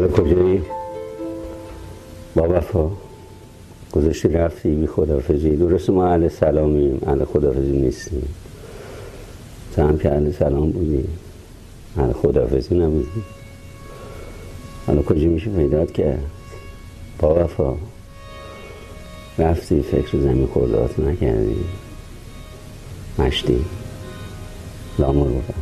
حالا کجایی؟ با وفا گذاشتی رفتی بی خداحافظی. درست ما اهل سلامیم، اهل خداحافظی نیستیم. تو هم که اهل سلام بودی، اهل خداحافظی نبودی. حالا کجا میشه پیدات کرد؟ با وفا رفتی فکر زمین خوردهات نکردی، مشتی لامور بفهم.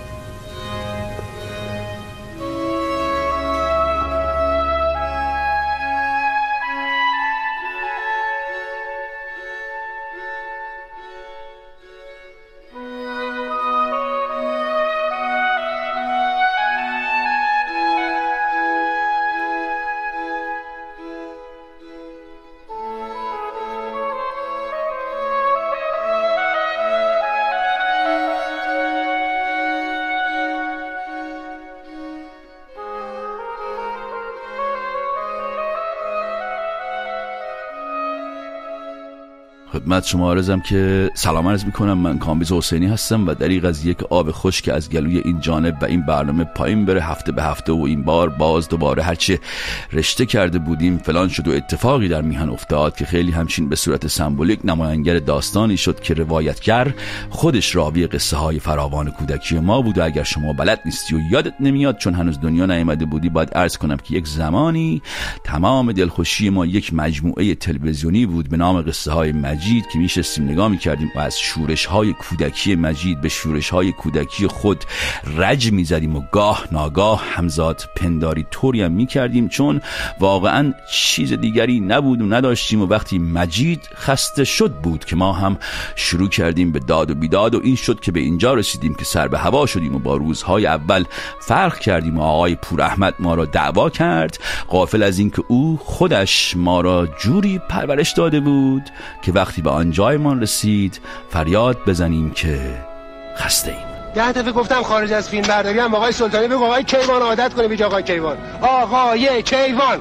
خدمت شما عرضم که سلام عرض میکنم. من کامبیز حسینی هستم و دریغ از یک آب خشک از گلوی این جانب و این برنامه پایین بره هفته به هفته و این بار باز دوباره هرچه رشته کرده بودیم فلان شد و اتفاقی در میهن افتاد که خیلی همچین به صورت سمبولیک نماینگر داستانی شد که روایتگر خودش راوی قصه های فراوان کودکی ما بود. و اگر شما بلد نیستی و یادت نمیاد چون هنوز دنیا نیامده بودی، باید عرض کنم که یک زمانی تمام دلخوشی ما یک مجموعه تلویزیونی بود به نام قصه های مجید که میشستیم نگاه میکردیم و از شورش های کودکی مجید به شورش های کودکی خود رج میزدیم و گاه ناگاه همزاد پنداری طوری هم میکردیم چون واقعا چیز دیگری نبود و نداشتیم. و وقتی مجید خسته شد بود که ما هم شروع کردیم به داد و بیداد و این شد که به اینجا رسیدیم که سر به هوا شدیم و با روزهای اول فرق کردیم و آقای پور احمد ما را دعوا کرد، غافل از این که او خودش ما را جوری پرورش داده بود که وقتی به آنجایمان رسید فریاد بزنیم که خسته ایم. 10 دفعه گفتم خارج از فیلم برداری هم آقای سلطانی بگو آقای کیوان عادت کنه بیج آقای کیوان. آقای کیوان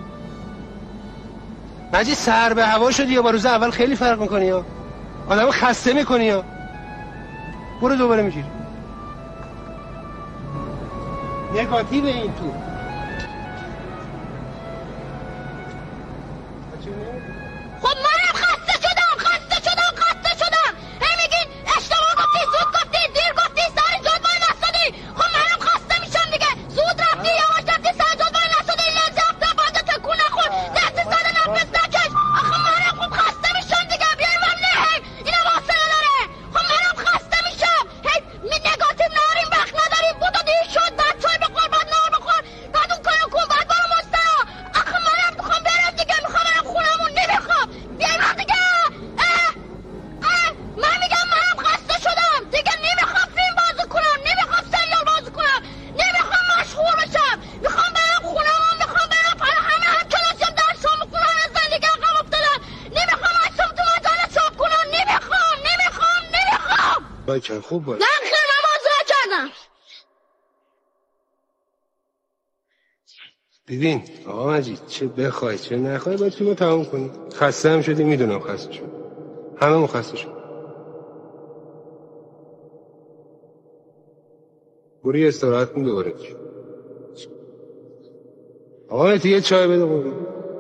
مجید سر به هوا شدی یا با روز اول خیلی فرق میکنی یا آدمو خسته میکنی یا برو دوباره میگیر نگاتیو این تو. خب منم خسته شدم هی میگین اشتباه گفتی، زود گفتی، دیر گفتی، سر جدول نستادی. خب منم خسته میشم دیگه. زود رفتی، یواش رفتی، سر جدول نستادی، لنز رفته بادا تکون نخور، دست سر نفس نکش. آخه منم خوب خسته میشم دیگه. بیار من نه اینا واصله داره. خب منم خسته میشم هی نگاتیو ناریم وقت نداریم. بودو دیر شد، بعد چای بخور، بعد نار بخور، بعد اون کارو کن، بعد برو مسترا. آخه منم میخوام برم دیگه، میخوام برم خونمون. نمیخوام بیای من دیگه. من میگم منم خسته شدم دیگه. نمیخوام فیلم بازی کنم، نمیخوام سریال بازی کنم، نمیخوام مشهور بشم، میخوام برم خونمون، میخوام برم پر همه هم کلاسیم درسام بخونم، از زندگی عقب افتادم. نمیخوام اصلا تو مجله چاپ کنم. نمیخوام باید خوب باید نه خیر من بازی کردم. ببین آقا مجید چه بخوای چه نخوای باید فیلمو تموم کنی. خسته هم شدی، میدونم خسته شد، همه مون خسته شد. بوری استراحت کن دوباره. آقا مجید یه چای بده قربون.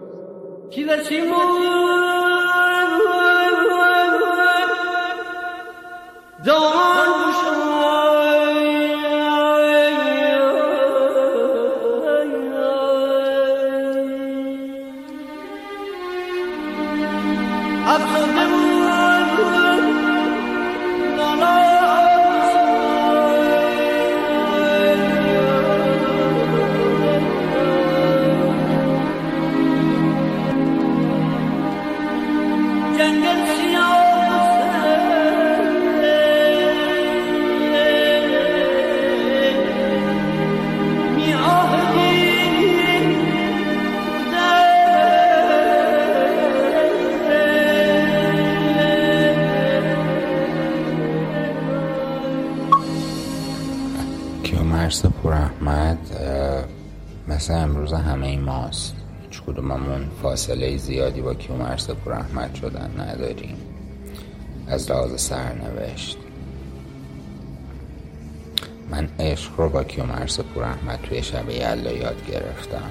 کیومرث پور احمد مثل امروز همه ای ماست. هیچ کدوممون فاصله زیادی با کیومرث پور احمد شدن نداریم از لحاظ سرنوشت. من عشق رو با کیومرث پوراحمد توی شب یلدا یاد گرفتم،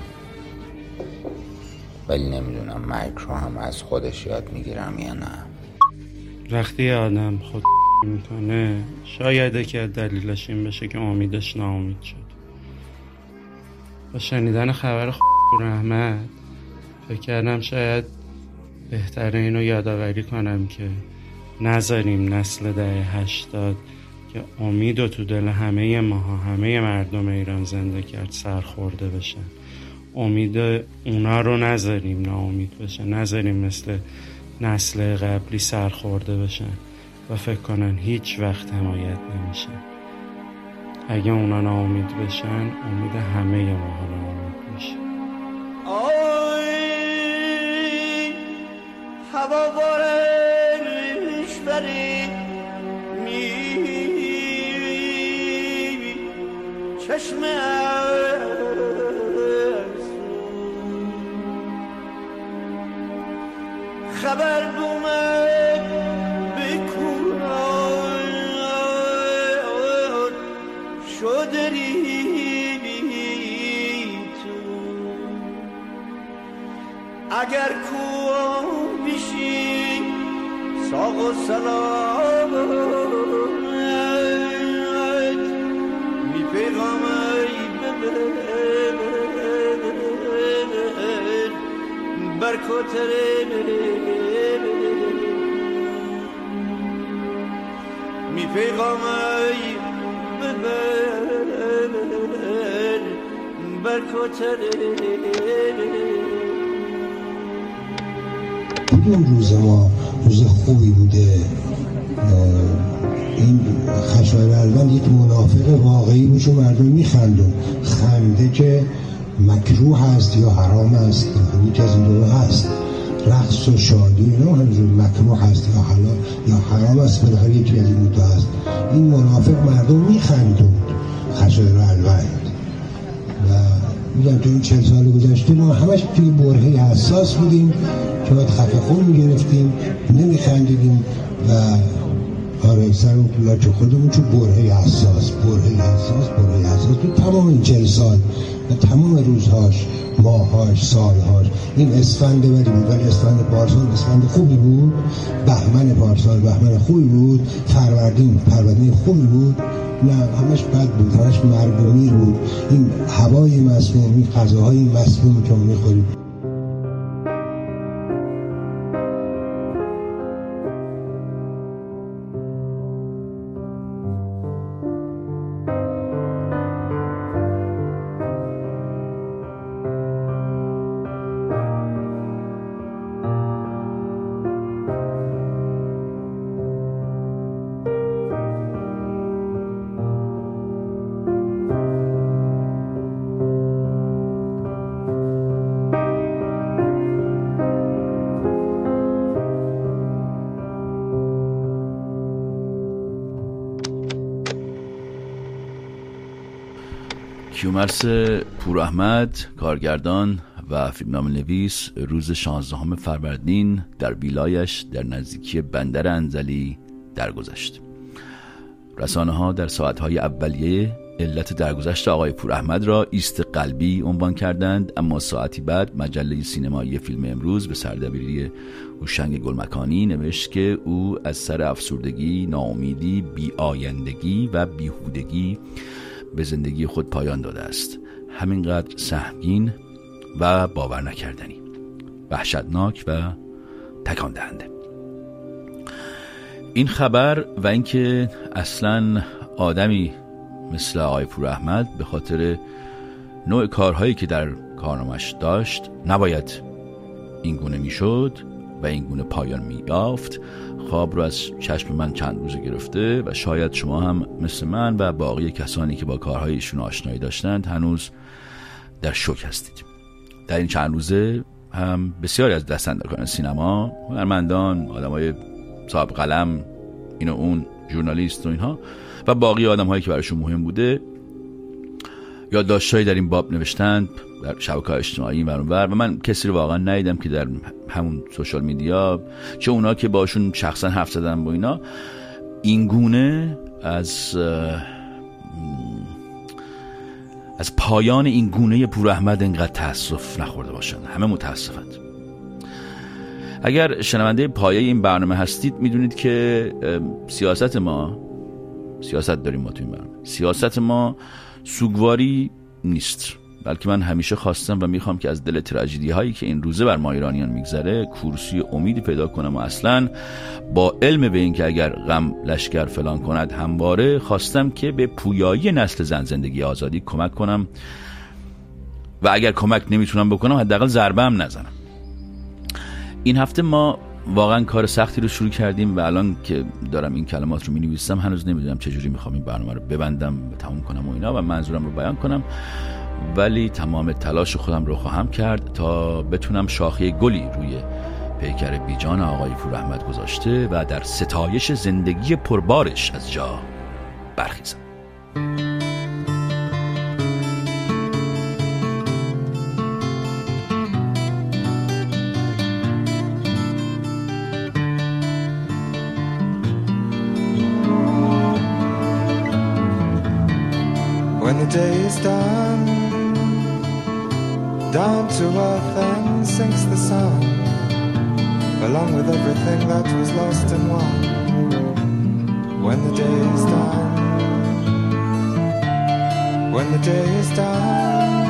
ولی نمیدونم مرگ رو هم از خودش یاد میگیرم یا نه. وقتی آدم خود میکنه شاید که دلیلش این بشه که امیدش ناامید شد. با شنیدن خبر پوراحمد فکر کردم شاید بهتره اینو یادآوری کنم که نذاریم نسل دهه 80 که امید و تو دل همه ماها، همه مردم ایران زنده کرد، سرخورده بشن. امید اونا رو نذاریم ناامید بشن، نذاریم مثل نسل قبلی سرخورده بشن و فکر کنن هیچ وقت حمایت نمیشن. اگه اونا ناامید بشن، امید همه ماها ناامید میشه. هوا بارش بری چشم خبر بومد بکن شدری تو اگر کو بیشی ساق و سلام می پیغامی ببر برکتره می پیغامی ببر برکتره. کدوم روز ما روز خوبی بوده؟ این خشایار الوند یک منافق واقعی بود و مردم میخندون. خنده که مکروه هست یا حرام است، یکی از این دو هست. رقص و شادی اینا همینجور مکروه هست یا حلال یا حرام است، بالاخره یکی از این دو هست. این منافق مردم میخندون خشایار الوند و میگم تو این 40 سال گذشته ما همش توی برهه حساس بودیم که باید خفه خون میگرفتیم، نمیخندیدیم و آره سر اون لاچ خودمون تو برهه حساس تو تمام این 40 سال و تمام روزهاش، ماهاش، سالهاش. این اسفند ولی بود، ولی اسفند پارسال اسفند خوبی بود. بهمن پارسال بهمن خوبی بود. فروردین خوبی بود. نه همش بد بود، همش مرگومی بود. این هوای مسموم، این غذاهای مسموم که ما میخوریم. کیومرث پوراحمد، کارگردان و فیلمنامه‌نویس، روز 16 فروردین در ویلایش در نزدیکی بندر انزلی درگذشت. رسانه‌ها در ساعت‌های اولیه علت درگذشت آقای پوراحمد را ایست قلبی عنوان کردند، اما ساعتی بعد مجله سینمایی فیلم امروز به سردبیری هوشنگ گلمکانی نوشت که او از سر افسردگی، ناامیدی، بی‌آیندگی و بیهودگی به زندگی خود پایان داده است. همینقدر سهمگین و باور نکردنی، وحشتناک و تکان دهنده. این خبر و اینکه اصلاً آدمی مثل آقای پوراحمد به خاطر نوع کارهایی که در کارنامش داشت نباید این گونه میشد و این گونه پایان می‌یافت، خواب رو از چشم من چند روزه گرفته و شاید شما هم مثل من و باقی کسانی که با کارهای ایشون آشنایی داشتند هنوز در شوک هستید. در این چند روزه هم بسیاری از دستاندرکاران سینما، هنرمندان، آدمای صاحب قلم، این و اون، ژورنالیست و اینها و باقی آدم‌هایی که براشون مهم بوده یادداشت‌هایی در این باب نوشتند در شبکه‌های اجتماعی و من کسی رو واقعا ندیدم که در همون سوشال میدیا، چه اونا که باشون شخصا حرف زدن با اینا، این گونه از از پایان این گونه پور احمد اینقدر تأسف نخورده باشن. همه متاسفند. اگر شنونده پایه این برنامه هستید میدونید که سیاست داریم ما تو این برنامه. سیاست ما سوگواری نیست، بلکه من همیشه خواستم و میخوام که از دل تراژدی هایی که این روزه بر ما ایرانیان میگذره کورسی امیدی پیدا کنم و اصلا با علم به این که اگر غم لشکر فلان کند همواره خواستم که به پویایی نسل زن زندگی آزادی کمک کنم و اگر کمک نمیتونم بکنم حداقل ضربه هم نزنم. این هفته ما واقعا کار سختی رو شروع کردیم و الان که دارم این کلمات رو می‌نویسم هنوز نمیدونم چجوری میخوام این برنامه رو ببندم و تموم کنم و اینا و منظورم رو بیان کنم، ولی تمام تلاش خودم رو خواهم کرد تا بتونم شاخه گلی روی پیکر بیجان آقای پور احمد گذاشته و در ستایش زندگی پربارش از جا برخیزم. When the day is done, down to earth and sinks the sun, along with everything that was lost and won. When the day is done, when the day is done,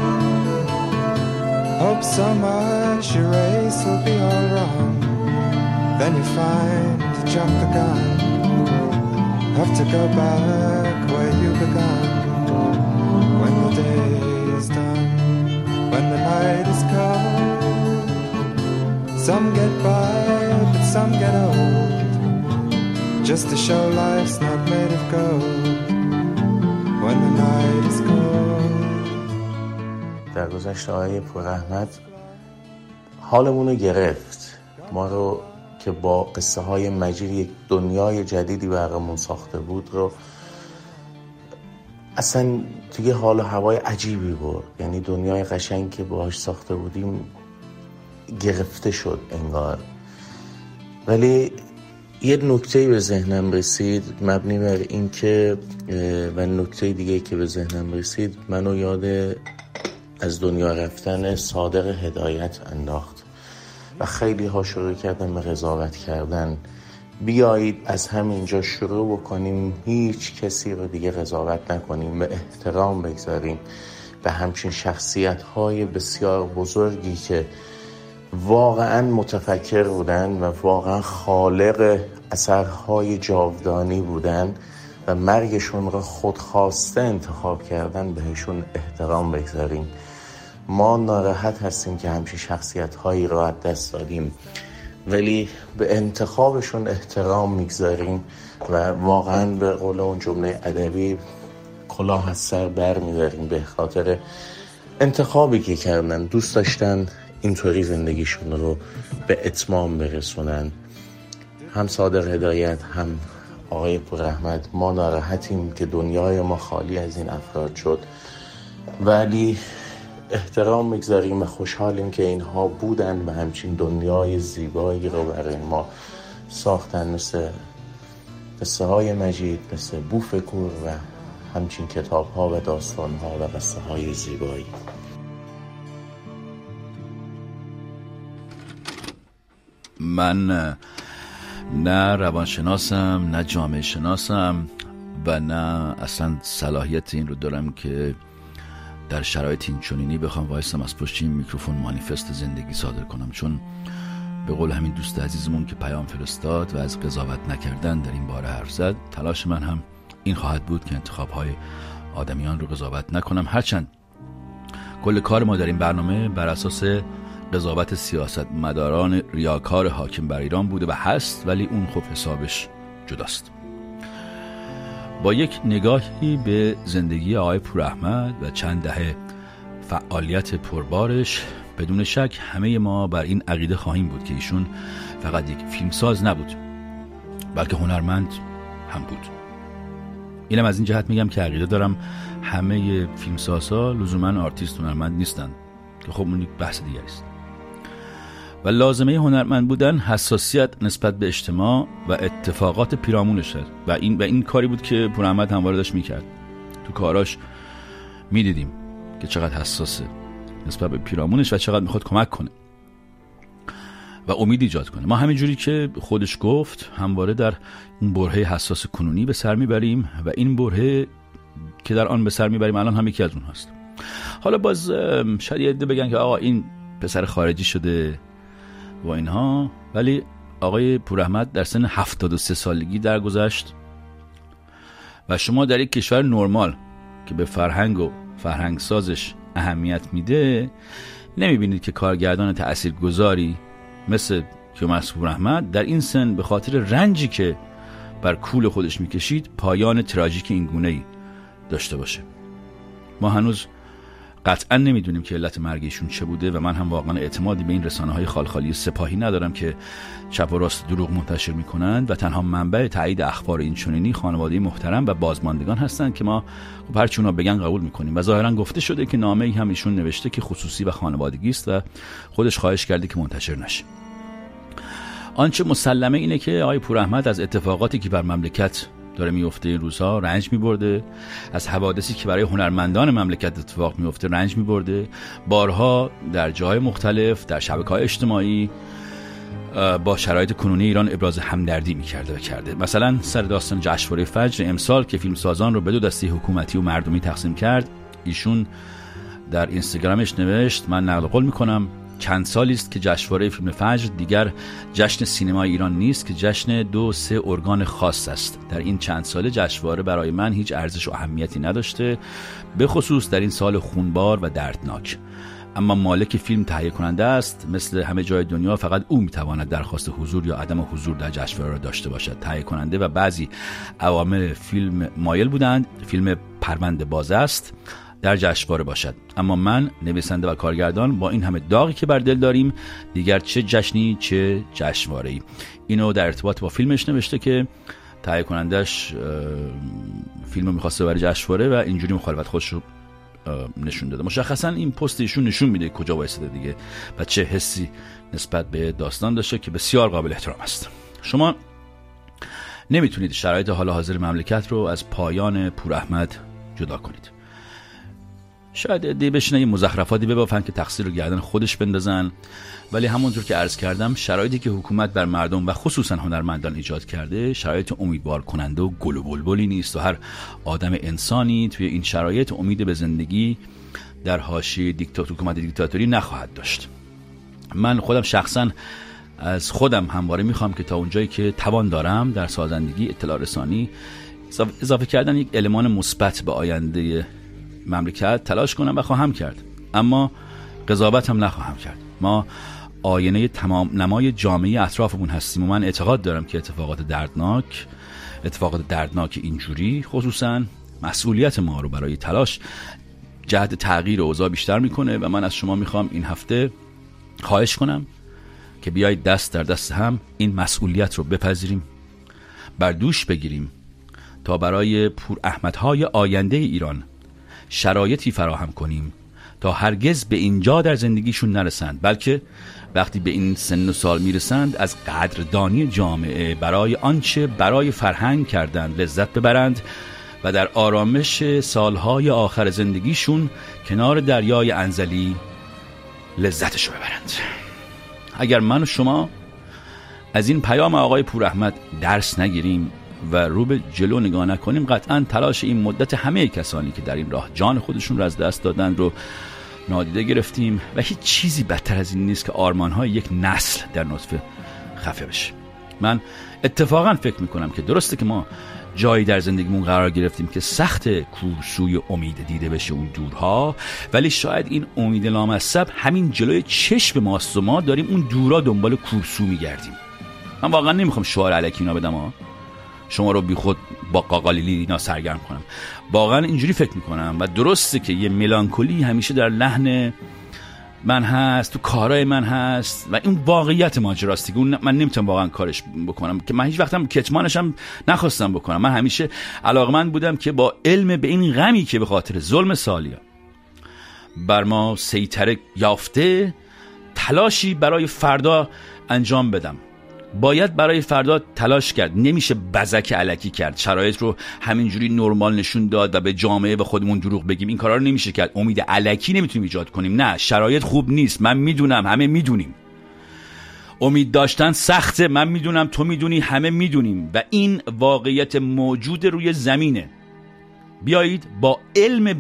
hope so much your race will be all wrong. Then you find you jump the gun, have to go back where you began. When the day is done, when the night is cold, some get by, but some get old, just to show life's not made of gold. When the night is cold. در گذشته آقای پور احمد حالمون رو گرفت، ما رو که با قصه های مجید یک دنیای جدیدی برامون ساخته بود رو اصلا توی حال و هوای عجیبی بود. یعنی دنیای قشنگ که باهاش ساخته بودیم گرفته شد انگار. ولی یه نکته به ذهنم رسید مبنی بر این که و نکته دیگه که به ذهنم رسید منو یاد از دنیا رفتن صادق هدایت انداخت و خیلی ها شروع کردن به قضاوت کردن. بیایید از همینجا شروع بکنیم، هیچ کسی رو دیگه قضاوت نکنیم، به احترام بگذاریم به همچین شخصیت‌های بسیار بزرگی که واقعاً متفکر بودن و واقعاً خالق اثرهای جاودانی بودن و مرگشون رو خودخواسته انتخاب کردن بهشون احترام بگذاریم. ما ناراحت هستیم که همچین شخصیت‌هایی رو از دست دادیم، ولی به انتخابشون احترام میگذاریم و واقعا به قول اون جمله ادبی کلاه از سر بر میداریم به خاطر انتخابی که کردن. دوست داشتن اینطوری زندگیشون رو به اتمام برسونن. هم صادق هدایت هم آقای پور احمد ما ناراحتیم که دنیای ما خالی از این افراد شد، ولی احترام میگذاریم و خوشحالیم که اینها بودن و همچین دنیای زیبایی رو برای ما ساختن، مثل قصه های مجید، مثل بوفکور و همچین کتاب ها و داستان ها و قصه های زیبایی. من نه روانشناسم، نه جامعه شناسم و نه اصلا صلاحیت این رو دارم که در شرایط این چنینی بخوام وایسم از پشت این میکروفون مانیفست زندگی صادر کنم، چون به قول همین دوست عزیزمون که پیام فرستاد و از قضاوت نکردن در این باره حرف زد، تلاش من هم این خواهد بود که انتخاب‌های آدمیان رو قضاوت نکنم، هرچند کل کار ما در این برنامه بر اساس قضاوت سیاست مداران ریاکار حاکم بر ایران بوده و هست، ولی اون خب حسابش جداست. با یک نگاهی به زندگی آقای پور احمد و چند دهه فعالیت پربارش، بدون شک همه ما بر این عقیده خواهیم بود که ایشون فقط یک فیلمساز نبود، بلکه هنرمند هم بود. اینم از این جهت میگم که عقیده دارم همه فیلمسازها لزوما آرتیست هنرمند نیستن، که خب اون یک بحث دیگه است. و لازمه هنرمند بودن حساسیت نسبت به اجتماع و اتفاقات پیرامونشه و این کاری بود که پور احمد همواره داشت میکرد. تو کاراش میدیدیم که چقدر حساسه نسبت به پیرامونش و چقدر میخواد کمک کنه و امید ایجاد کنه. ما همینجوری که خودش گفت همواره در اون برهه حساس کنونی به سر میبریم و این برهه که در آن به سر میبریم الان هم یکی از اون هست. حالا باز شاید یه عده بگن که آقا این پسر خارجی شده و اینها، ولی آقای پوراحمد در سن 73 سالگی درگذشت و شما در یک کشور نرمال که به فرهنگ و فرهنگ سازش اهمیت میده نمیبینید که کارگردان تأثیرگذاری مثل کیومرث پوراحمد در این سن به خاطر رنجی که بر کول خودش میکشید پایان تراژیک این گونه‌ای داشته باشه. ما هنوز قطعا نمیدونیم که علت مرگ ایشون چه بوده و من هم واقعا اعتمادی به این رسانه‌های خالخالی سپاهی ندارم که چپ و راست دروغ منتشر میکنند و تنها منبع تایید اخبار این چنینی خانواده محترم و بازماندگان هستند که ما خب هر چی اونا بگن قبول میکنیم و ظاهرا گفته شده که نامه‌ای هم ایشون نوشته که خصوصی و خانوادگی است و خودش خواهش کرده که منتشر نشه. آنچه مسلمه اینه که آقای پوراحمد از اتفاقاتی که بر مملکت داره میفته این روزها رنج میبرده، از حوادثی که برای هنرمندان مملکت اتفاق میفته رنج میبرده، بارها در جای مختلف در شبکه‌های اجتماعی با شرایط کنونی ایران ابراز همدردی میکرده و کرده. مثلا سر داستان جشنواره فجر امسال که فیلمسازان رو به دو دسته حکومتی و مردمی تقسیم کرد، ایشون در اینستاگرامش نوشت من نقل قول میکنم چند سالی است که جشنواره فیلم فجر دیگر جشن سینمای ایران نیست که جشن 2-3 ارگان خاص است. در این چند ساله جشنواره برای من هیچ ارزش و اهمیتی نداشته، به خصوص در این سال خونبار و دردناک. اما مالک فیلم تهیه کننده است، مثل همه جای دنیا فقط او میتواند درخواست حضور یا عدم حضور در جشنواره را داشته باشد. تهیه کننده و بعضی عوامل فیلم مایل بودند فیلم پرونده باز است در جشنواره باشد، اما من نویسنده و کارگردان با این همه داغی که بر دل داریم دیگر چه جشنی چه جشنواره‌ای. اینو در ارتباط با فیلمش نوشته که تهیه کنندش فیلمو می‌خواسته برای جشنواره و اینجوری مخالفت خودش رو نشون داده. مشخصا این پست ایشون نشون میده کجا وایساده دیگه و چه حسی نسبت به داستان داشته که بسیار قابل احترام است. شما نمیتونید شرایط حال حاضر مملکت رو از پایان پوراحمد جدا کنید. شاید عده‌ای بشینن یه مزخرفاتی ببافن که تقصیر رو گردن خودش بندازن، ولی همونطور که عرض کردم شرایطی که حکومت بر مردم و خصوصا هنرمندان ایجاد کرده شرایط امیدوار کننده و گل و بلبلی نیست و هر آدم انسانی توی این شرایط امید به زندگی در حاشیه حکومت دیکتاتوری نخواهد داشت. من خودم شخصا از خودم همواره میخوام که تا اونجایی که توان دارم در سازندگی اطلاع رسانی اضافه کردن یک المان مثبت به آینده مملکت تلاش کنم و خواهم کرد، اما قضاوت هم نخواهم کرد. ما آینه تمام نمای جامعه اطرافمون هستیم و من اعتقاد دارم که اتفاقات دردناک اینجوری خصوصا مسئولیت ما رو برای تلاش جهت تغییر اوضاع بیشتر میکنه و من از شما میخوام این هفته خواهش کنم که بیایید دست در دست هم این مسئولیت رو بپذیریم، بر دوش بگیریم تا برای پوراحمدهای آینده ایران شرایطی فراهم کنیم تا هرگز به اینجا در زندگیشون نرسند، بلکه وقتی به این سن و سال میرسند از قدردانی جامعه برای آنچه برای فرهنگ کردند لذت ببرند و در آرامش سالهای آخر زندگیشون کنار دریای انزلی لذتشو ببرند. اگر من و شما از این پیام آقای پوراحمد درس نگیریم و رو به جلو نگاه نکنیم، قطعا تلاش این مدت همه کسانی که در این راه جان خودشون رو از دست دادن رو نادیده گرفتیم و هیچ چیزی بدتر از این نیست که آرمان‌های یک نسل در نطفه خفه بشه. من اتفاقا فکر میکنم که درسته که ما جایی در زندگیمون قرار گرفتیم که سخت کورسوی امید دیده بشه اون دورها، ولی شاید این امید لامصب همین جلوی چشم ماست و ما داریم اون دورا دنبال کورسو میگردیم. من واقعا نمیخوام شعار الکی اینا بدم شما رو بی خود با قاقالیلی اینا سرگرم کنم، واقعا اینجوری فکر میکنم و درسته که یه ملانکولی همیشه در لحن من هست، تو کارهای من هست و این واقعیت ماجراست که من نمیتونم واقعا کارش بکنم، که من هیچ وقتم کتمانش هم نخواستم بکنم. من همیشه علاقمند بودم که با علم به این غمی که به خاطر ظلم سالیا بر ما سیطره یافته تلاشی برای فردا انجام بدم. باید برای فردا تلاش کرد، نمیشه بزک الکی کرد، شرایط رو همینجوری نرمال نشون داد و به جامعه و خودمون دروغ بگیم. این کارا رو نمیشه کرد. امید الکی نمیتونیم ایجاد کنیم. نه، شرایط خوب نیست، من میدونم، همه میدونیم. امید داشتن سخته، من میدونم، تو میدونی، همه میدونیم و این واقعیت موجود روی زمینه. بیایید با علم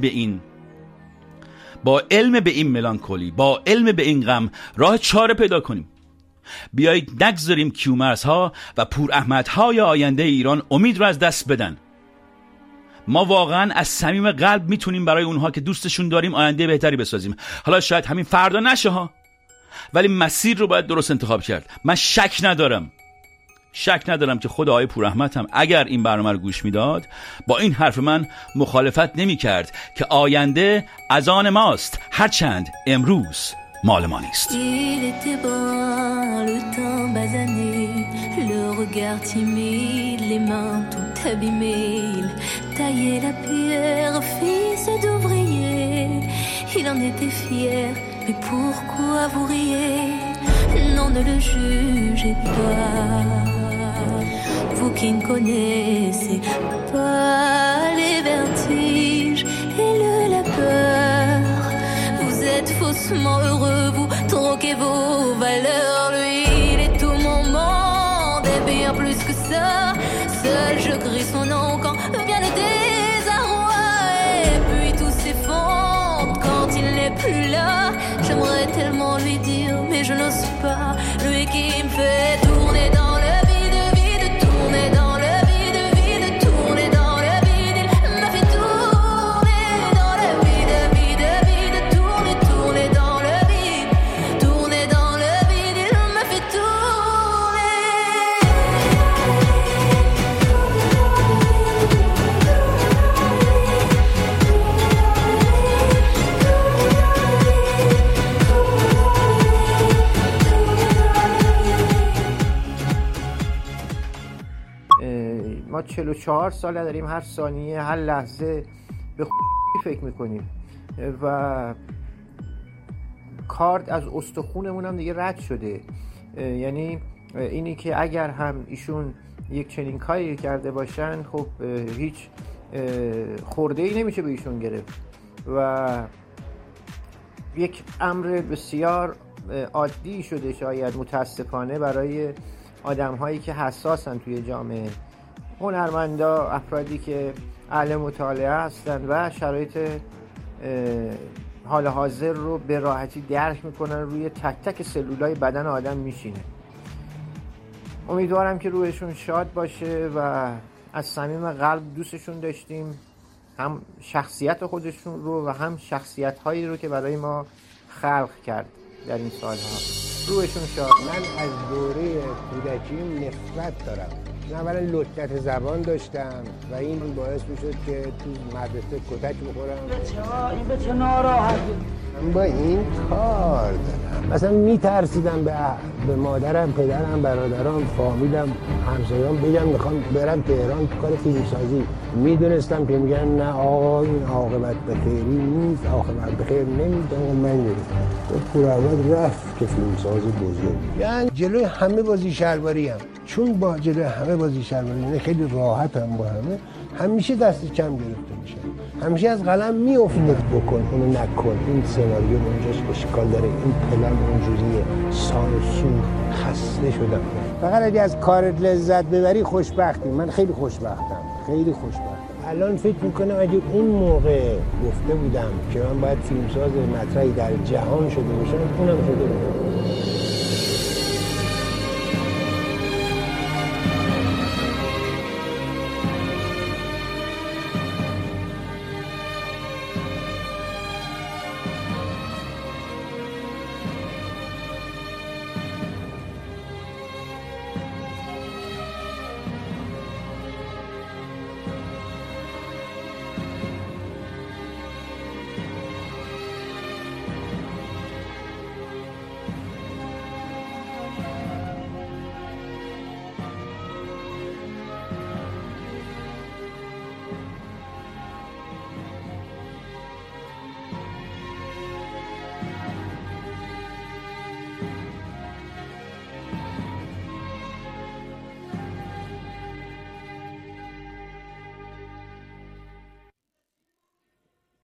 به این ملانکولی، با علم به این غم راه چاره پیدا کنیم. بیایید نگذاریم کیومرث‌ها و پوراحمدهای آینده ایران امید رو از دست بدن. ما واقعا از صمیم قلب میتونیم برای اونها که دوستشون داریم آینده بهتری بسازیم. حالا شاید همین فردا نشه ها، ولی مسیر رو باید درست انتخاب کرد. من شک ندارم که خود آقای پوراحمد هم اگر این برنامه رو گوش میداد با این حرف من مخالفت نمی کرد که آینده از آن ماست، هرچند امروز مال ما نیست. Il était bon, le temps basané, le regard timide, les mains tout abîmées. Il taillait la pierre, fils d'ouvrier. Il en était fier, mais pourquoi vous riez? Non, ne le jugez pas, vous qui ne connaissez pas les vertiges et la peur. Vous êtes faussement heureux, vous troquez vos valeurs. Lui, il est tout mon monde et bien plus que ça. Seul je crie son nom quand vient le désarroi. Et puis tout s'effondre quand il n'est plus là. J'aimerais tellement lui dire, mais je n'ose pas. Lui qui me fait tourner dans le vide, vide, tourner dans le vide, vide, tourner dans le vide. Il m'a fait tourner dans le vide, vide, vide, tourner, tourner dans le vide, tourner dans le vide. Il m'a fait ما 44 ساله داریم هر ثانیه هر لحظه به فکر میکنیم و کارد از استخونمون هم دیگه رد شده. یعنی اینی که اگر هم ایشون یک چنین کاری کرده باشن خب هیچ خورده ای نمیشه به ایشون گرفت و یک امر بسیار عادی شده شاید متاسفانه برای آدم هایی که حساسن توی جامعه، هنرمندا، افرادی که اهل مطالعه هستن و شرایط حال حاضر رو به راحتی درک میکنن، روی تک تک سلولای بدن آدم میشینه. امیدوارم که روحشون شاد باشه و از صمیم قلب دوستشون داشتیم، هم شخصیت خودشون رو و هم شخصیت هایی رو که برای ما خلق کرد در این سالها. روحشون شاد. من از دوره کودکیم نفرت دارم. اولا لکنت زبان داشتم و این باعث میشد که تو مدرسه کتک بخورم. این به چه ناراحتی؟ من با این کار دارم. مثلا میترسیدم به مادرم، پدرم، برادرم، فامیلم، همسایه‌ام بگم میخوام برم تهران کار فیلمسازی. میدونستم که میگن نه آقا این عاقبت به خیری نیست، عاقبت به خیر نمیده. من میرسم پوراحمد رفت که فیلمساز بزرگ. یعنی جلوی همه بازی شلواریم، چون با جلوی همه بازی شلواری خیلی راحت هم با همه همیشه دست کم گرفته میشه، همیشه از قلم میافتید. بکن اونو نکن، این سناریو اونجاش اشکال داره، این پلن اونجوریه، سانسور. خسته شدم. فقط اگه از کارت لذت ببری خوشبختی. من خیلی خوشبختم، خیلی خوشبختم. الان فکر میکنم اگه اون موقع گفته بودم که من باید فیلمساز مطرحی در جهان شده باشم، اونم شده بودم.